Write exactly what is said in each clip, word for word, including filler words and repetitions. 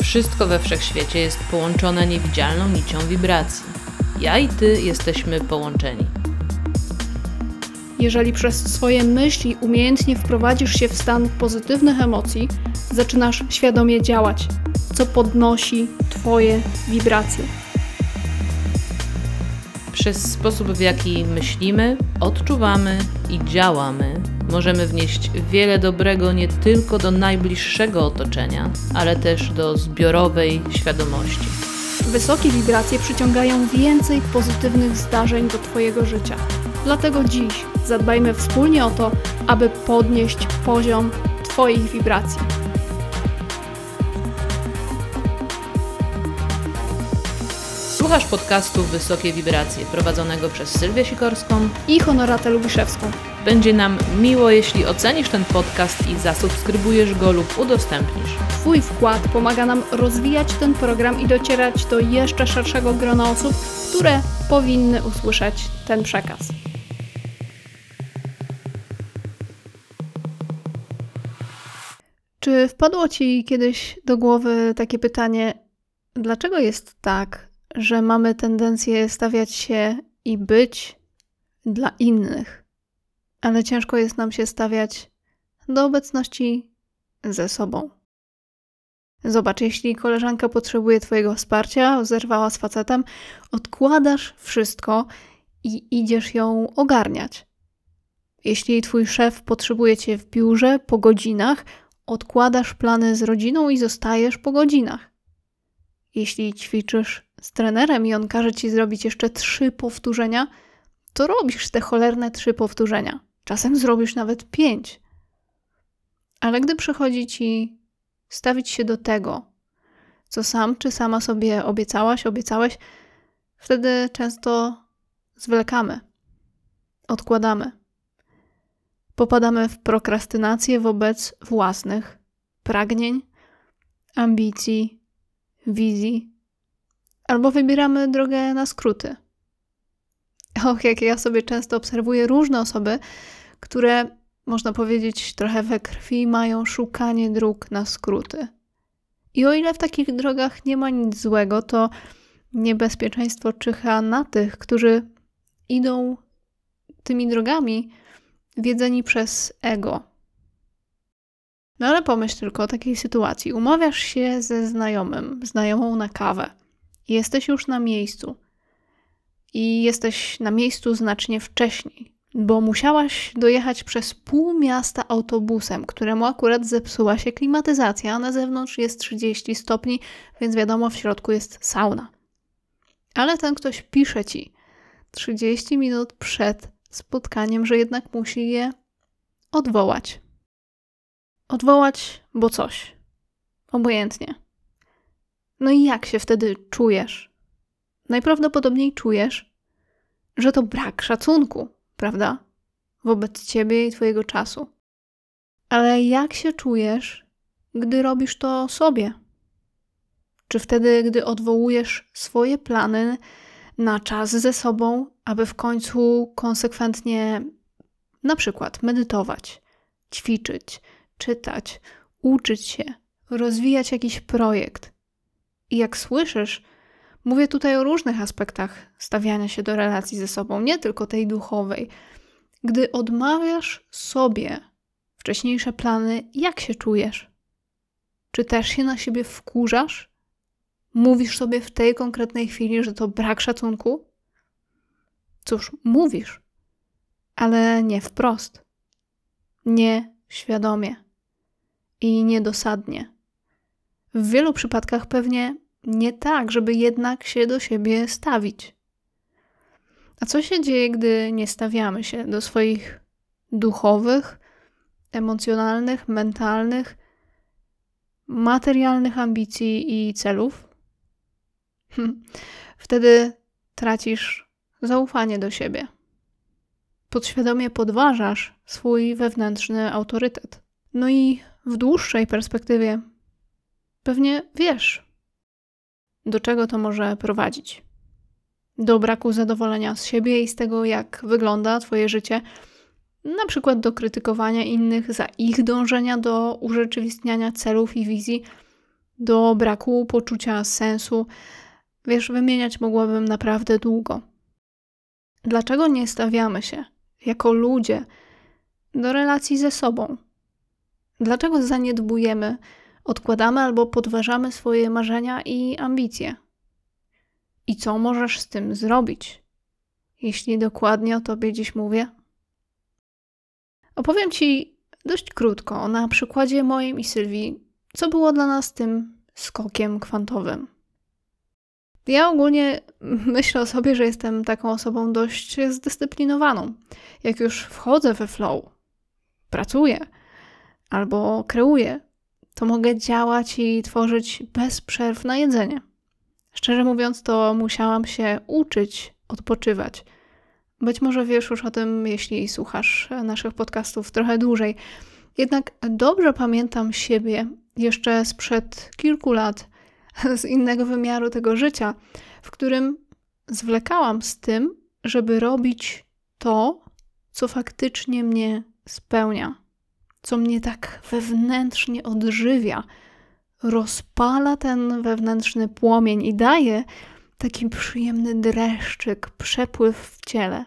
Wszystko we wszechświecie jest połączone niewidzialną nicią wibracji. Ja i ty jesteśmy połączeni. Jeżeli przez swoje myśli umiejętnie wprowadzisz się w stan pozytywnych emocji, zaczynasz świadomie działać, co podnosi twoje wibracje. Przez sposób, w jaki myślimy, odczuwamy i działamy, możemy wnieść wiele dobrego nie tylko do najbliższego otoczenia, ale też do zbiorowej świadomości. Wysokie wibracje przyciągają więcej pozytywnych zdarzeń do twojego życia. Dlatego dziś zadbajmy wspólnie o to, aby podnieść poziom twoich wibracji. Słuchasz podcastu Wysokie Wibracje, prowadzonego przez Sylwię Sikorską i Honoratę Lubiszewską. Będzie nam miło, jeśli ocenisz ten podcast i zasubskrybujesz go lub udostępnisz. Twój wkład pomaga nam rozwijać ten program i docierać do jeszcze szerszego grona osób, które powinny usłyszeć ten przekaz. Czy wpadło Ci kiedyś do głowy takie pytanie, dlaczego jest tak, że mamy tendencję stawiać się i być dla innych, ale ciężko jest nam się stawiać do obecności ze sobą? Zobacz, jeśli koleżanka potrzebuje Twojego wsparcia, zerwała z facetem, odkładasz wszystko i idziesz ją ogarniać. Jeśli Twój szef potrzebuje Cię w biurze po godzinach, odkładasz plany z rodziną i zostajesz po godzinach. Jeśli ćwiczysz z trenerem i on każe Ci zrobić jeszcze trzy powtórzenia, to robisz te cholerne trzy powtórzenia. Czasem zrobisz nawet pięć. Ale gdy przychodzi Ci stawić się do tego, co sam czy sama sobie obiecałaś, obiecałeś, wtedy często zwlekamy, odkładamy. Popadamy w prokrastynację wobec własnych pragnień, ambicji, wizji, albo wybieramy drogę na skróty. Och, jak ja sobie często obserwuję różne osoby, które, można powiedzieć, trochę we krwi mają szukanie dróg na skróty. I o ile w takich drogach nie ma nic złego, to niebezpieczeństwo czyha na tych, którzy idą tymi drogami wiedzeni przez ego. No ale pomyśl tylko o takiej sytuacji. Umawiasz się ze znajomym, znajomą na kawę. Jesteś już na miejscu. I jesteś na miejscu znacznie wcześniej, bo musiałaś dojechać przez pół miasta autobusem, któremu akurat zepsuła się klimatyzacja, a na zewnątrz jest trzydzieści stopni, więc wiadomo, w środku jest sauna. Ale ten ktoś pisze Ci trzydzieści minut przed spotkaniem, że jednak musi je odwołać. Odwołać, bo coś. Obojętnie. No i jak się wtedy czujesz? Najprawdopodobniej czujesz, że to brak szacunku, prawda? Wobec Ciebie i Twojego czasu. Ale jak się czujesz, gdy robisz to sobie? Czy wtedy, gdy odwołujesz swoje plany na czas ze sobą, aby w końcu konsekwentnie na przykład medytować, ćwiczyć, czytać, uczyć się, rozwijać jakiś projekt. I jak słyszysz, mówię tutaj o różnych aspektach stawiania się do relacji ze sobą, nie tylko tej duchowej. Gdy odmawiasz sobie wcześniejsze plany, jak się czujesz? Czy też się na siebie wkurzasz? Mówisz sobie w tej konkretnej chwili, że to brak szacunku? Cóż, mówisz, ale nie wprost. Nie świadomie i niedosadnie. W wielu przypadkach pewnie nie tak, żeby jednak się do siebie stawić. A co się dzieje, gdy nie stawiamy się do swoich duchowych, emocjonalnych, mentalnych, materialnych ambicji i celów? Wtedy tracisz zaufanie do siebie. Podświadomie podważasz swój wewnętrzny autorytet. No i w dłuższej perspektywie pewnie wiesz, do czego to może prowadzić. Do braku zadowolenia z siebie i z tego, jak wygląda Twoje życie, na przykład do krytykowania innych za ich dążenia do urzeczywistniania celów i wizji, do braku poczucia sensu. Wiesz, wymieniać mogłabym naprawdę długo. Dlaczego nie stawiamy się jako ludzie do relacji ze sobą? Dlaczego zaniedbujemy, odkładamy albo podważamy swoje marzenia i ambicje? I co możesz z tym zrobić, jeśli dokładnie o tobie dziś mówię? Opowiem ci dość krótko, na przykładzie moim i Sylwii, co było dla nas tym skokiem kwantowym. Ja ogólnie myślę o sobie, że jestem taką osobą dość zdyscyplinowaną. Jak już wchodzę we flow, pracuję albo kreuję, to mogę działać i tworzyć bez przerw na jedzenie. Szczerze mówiąc, to musiałam się uczyć odpoczywać. Być może wiesz już o tym, jeśli słuchasz naszych podcastów trochę dłużej. Jednak dobrze pamiętam siebie jeszcze sprzed kilku lat, z innego wymiaru tego życia, w którym zwlekałam z tym, żeby robić to, co faktycznie mnie spełnia, co mnie tak wewnętrznie odżywia, rozpala ten wewnętrzny płomień i daje taki przyjemny dreszczyk, przepływ w ciele.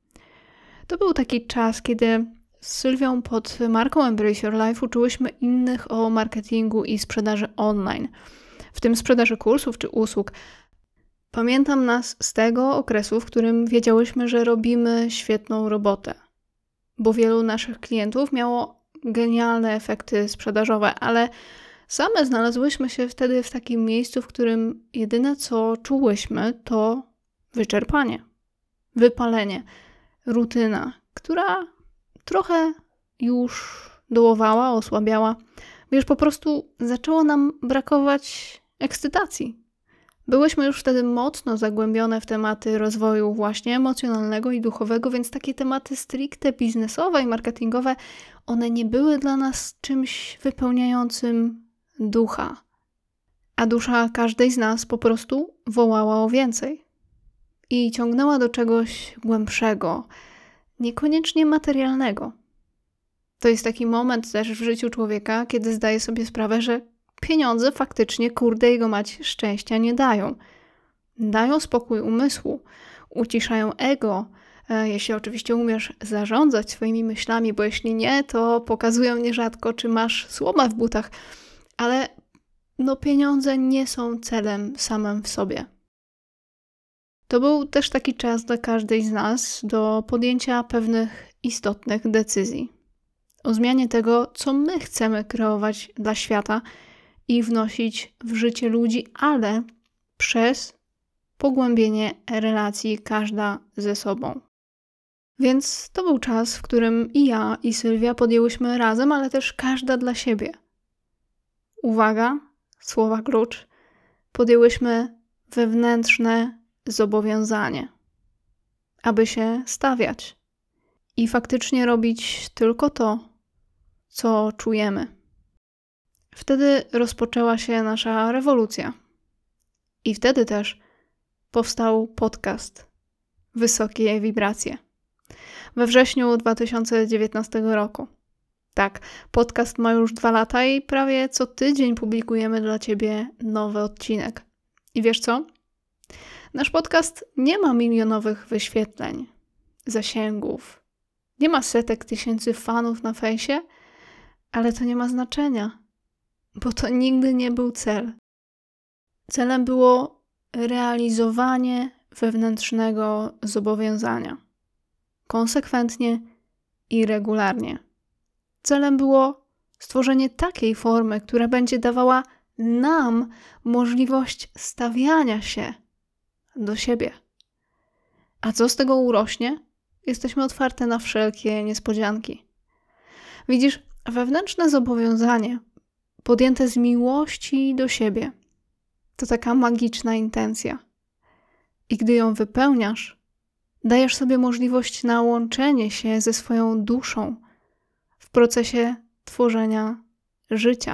To był taki czas, kiedy z Sylwią pod marką Embrace Your Life uczyłyśmy innych o marketingu i sprzedaży online, w tym sprzedaży kursów czy usług. Pamiętam nas z tego okresu, w którym wiedziałyśmy, że robimy świetną robotę, bo wielu naszych klientów miało genialne efekty sprzedażowe, ale same znalazłyśmy się wtedy w takim miejscu, w którym jedyne co czułyśmy to wyczerpanie, wypalenie, rutyna, która trochę już dołowała, osłabiała. Wiesz, po prostu zaczęło nam brakować ekscytacji. Byłyśmy już wtedy mocno zagłębione w tematy rozwoju właśnie emocjonalnego i duchowego, więc takie tematy stricte biznesowe i marketingowe, one nie były dla nas czymś wypełniającym ducha. A dusza każdej z nas po prostu wołała o więcej. I ciągnęła do czegoś głębszego, niekoniecznie materialnego. To jest taki moment też w życiu człowieka, kiedy zdaje sobie sprawę, że pieniądze faktycznie, kurde jego mać, szczęścia nie dają. Dają spokój umysłu, uciszają ego, e, jeśli oczywiście umiesz zarządzać swoimi myślami, bo jeśli nie, to pokazują nierzadko, czy masz słoma w butach. Ale no pieniądze nie są celem samym w sobie. To był też taki czas dla każdej z nas do podjęcia pewnych istotnych decyzji. O zmianie tego, co my chcemy kreować dla świata i wnosić w życie ludzi, ale przez pogłębienie relacji każda ze sobą. Więc to był czas, w którym i ja, i Sylwia podjęłyśmy razem, ale też każda dla siebie. Uwaga, słowa klucz. Podjęłyśmy wewnętrzne zobowiązanie, aby się stawiać i faktycznie robić tylko to, co czujemy. Wtedy rozpoczęła się nasza rewolucja. I wtedy też powstał podcast Wysokie Wibracje. We wrześniu dwa tysiące dziewiętnastego roku. Tak, podcast ma już dwa lata i prawie co tydzień publikujemy dla Ciebie nowy odcinek. I wiesz co? Nasz podcast nie ma milionowych wyświetleń, zasięgów, nie ma setek tysięcy fanów na fejsie, ale to nie ma znaczenia, bo to nigdy nie był cel. Celem było realizowanie wewnętrznego zobowiązania. Konsekwentnie i regularnie. Celem było stworzenie takiej formy, która będzie dawała nam możliwość stawiania się do siebie. A co z tego urośnie? Jesteśmy otwarte na wszelkie niespodzianki. Widzisz, wewnętrzne zobowiązanie podjęte z miłości do siebie to taka magiczna intencja. I gdy ją wypełniasz, dajesz sobie możliwość na łączenie się ze swoją duszą w procesie tworzenia życia.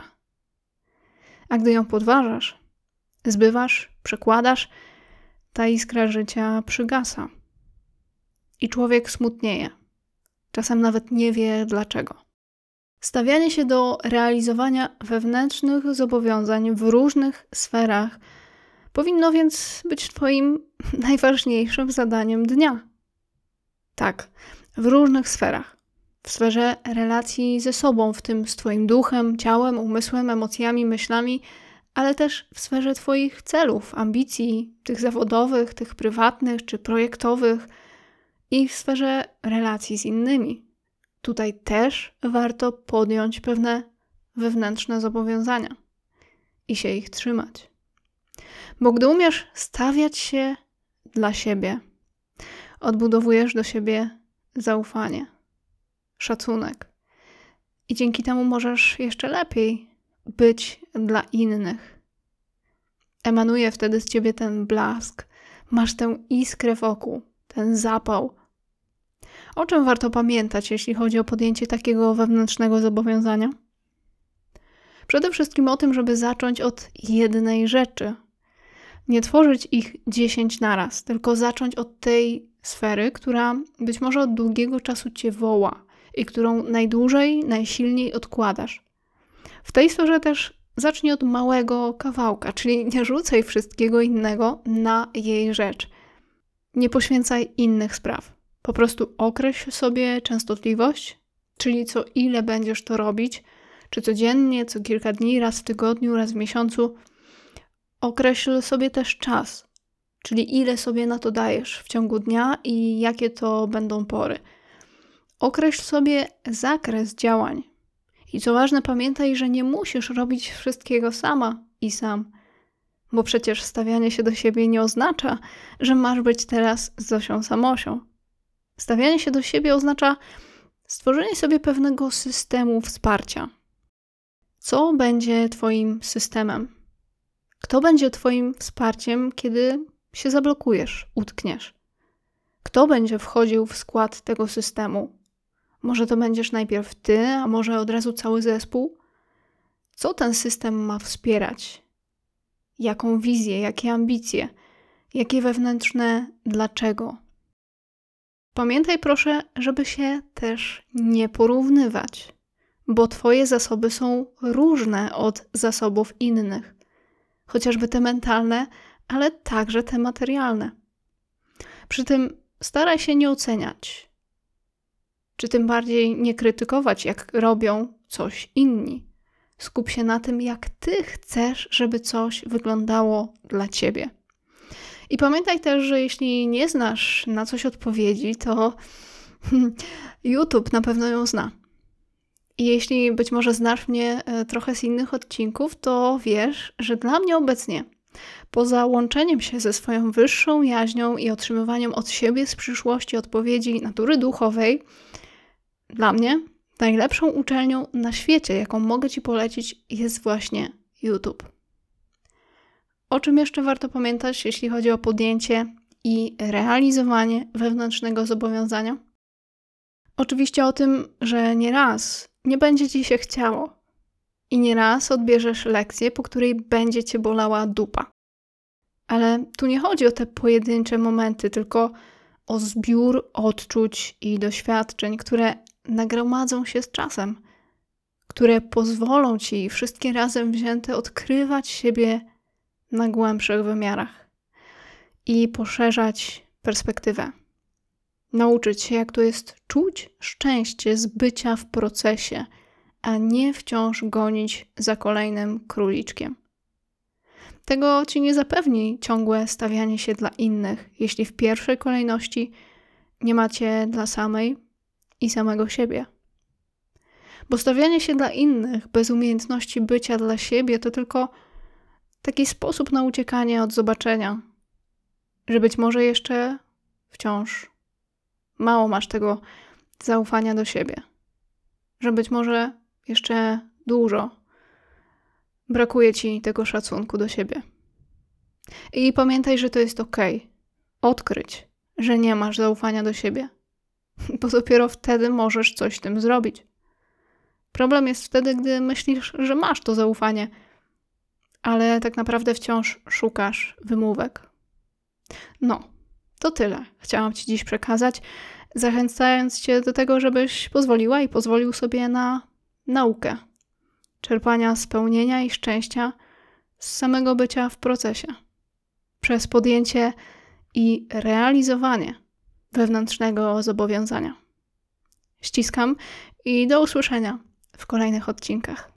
A gdy ją podważasz, zbywasz, przekładasz, ta iskra życia przygasa. I człowiek smutnieje. Czasem nawet nie wie dlaczego. Stawianie się do realizowania wewnętrznych zobowiązań w różnych sferach powinno więc być Twoim najważniejszym zadaniem dnia. Tak, w różnych sferach. W sferze relacji ze sobą, w tym z Twoim duchem, ciałem, umysłem, emocjami, myślami, ale też w sferze Twoich celów, ambicji, tych zawodowych, tych prywatnych czy projektowych i w sferze relacji z innymi. Tutaj też warto podjąć pewne wewnętrzne zobowiązania i się ich trzymać. Bo gdy umiesz stawiać się dla siebie, odbudowujesz do siebie zaufanie, szacunek i dzięki temu możesz jeszcze lepiej być dla innych. Emanuje wtedy z ciebie ten blask, masz tę iskrę wokół, ten zapał. O czym warto pamiętać, jeśli chodzi o podjęcie takiego wewnętrznego zobowiązania? Przede wszystkim o tym, żeby zacząć od jednej rzeczy. Nie tworzyć ich dziesięć naraz, tylko zacząć od tej sfery, która być może od długiego czasu cię woła i którą najdłużej, najsilniej odkładasz. W tej sferze też zacznij od małego kawałka, czyli nie rzucaj wszystkiego innego na jej rzecz. Nie poświęcaj innych spraw. Po prostu określ sobie częstotliwość, czyli co ile będziesz to robić, czy codziennie, co kilka dni, raz w tygodniu, raz w miesiącu. Określ sobie też czas, czyli ile sobie na to dajesz w ciągu dnia i jakie to będą pory. Określ sobie zakres działań. I co ważne, pamiętaj, że nie musisz robić wszystkiego sama i sam, bo przecież stawianie się do siebie nie oznacza, że masz być teraz Zosią Samosią. Stawianie się do siebie oznacza stworzenie sobie pewnego systemu wsparcia. Co będzie Twoim systemem? Kto będzie Twoim wsparciem, kiedy się zablokujesz, utkniesz? Kto będzie wchodził w skład tego systemu? Może to będziesz najpierw Ty, a może od razu cały zespół? Co ten system ma wspierać? Jaką wizję, jakie ambicje, jakie wewnętrzne dlaczego? Pamiętaj proszę, żeby się też nie porównywać, bo Twoje zasoby są różne od zasobów innych. Chociażby te mentalne, ale także te materialne. Przy tym staraj się nie oceniać, czy tym bardziej nie krytykować, jak robią coś inni. Skup się na tym, jak Ty chcesz, żeby coś wyglądało dla Ciebie. I pamiętaj też, że jeśli nie znasz na coś odpowiedzi, to YouTube na pewno ją zna. I jeśli być może znasz mnie trochę z innych odcinków, to wiesz, że dla mnie obecnie, poza łączeniem się ze swoją wyższą jaźnią i otrzymywaniem od siebie z przyszłości odpowiedzi natury duchowej, dla mnie najlepszą uczelnią na świecie, jaką mogę Ci polecić, jest właśnie YouTube. O czym jeszcze warto pamiętać, jeśli chodzi o podjęcie i realizowanie wewnętrznego zobowiązania? Oczywiście o tym, że nieraz nie będzie Ci się chciało i nieraz odbierzesz lekcję, po której będzie Cię bolała dupa. Ale tu nie chodzi o te pojedyncze momenty, tylko o zbiór odczuć i doświadczeń, które nagromadzą się z czasem, które pozwolą Ci wszystkie razem wzięte odkrywać siebie na głębszych wymiarach i poszerzać perspektywę. Nauczyć się, jak to jest czuć szczęście z bycia w procesie, a nie wciąż gonić za kolejnym króliczkiem. Tego Ci nie zapewni ciągłe stawianie się dla innych, jeśli w pierwszej kolejności nie macie dla samej i samego siebie. Bo stawianie się dla innych bez umiejętności bycia dla siebie to tylko taki sposób na uciekanie od zobaczenia, że być może jeszcze wciąż mało masz tego zaufania do siebie, że być może jeszcze dużo brakuje Ci tego szacunku do siebie. I pamiętaj, że to jest okej. Odkryć, że nie masz zaufania do siebie, bo dopiero wtedy możesz coś z tym zrobić. Problem jest wtedy, gdy myślisz, że masz to zaufanie, ale tak naprawdę wciąż szukasz wymówek. No, to tyle chciałam Ci dziś przekazać, zachęcając Cię do tego, żebyś pozwoliła i pozwolił sobie na naukę, czerpania spełnienia i szczęścia z samego bycia w procesie, przez podjęcie i realizowanie wewnętrznego zobowiązania. Ściskam i do usłyszenia w kolejnych odcinkach.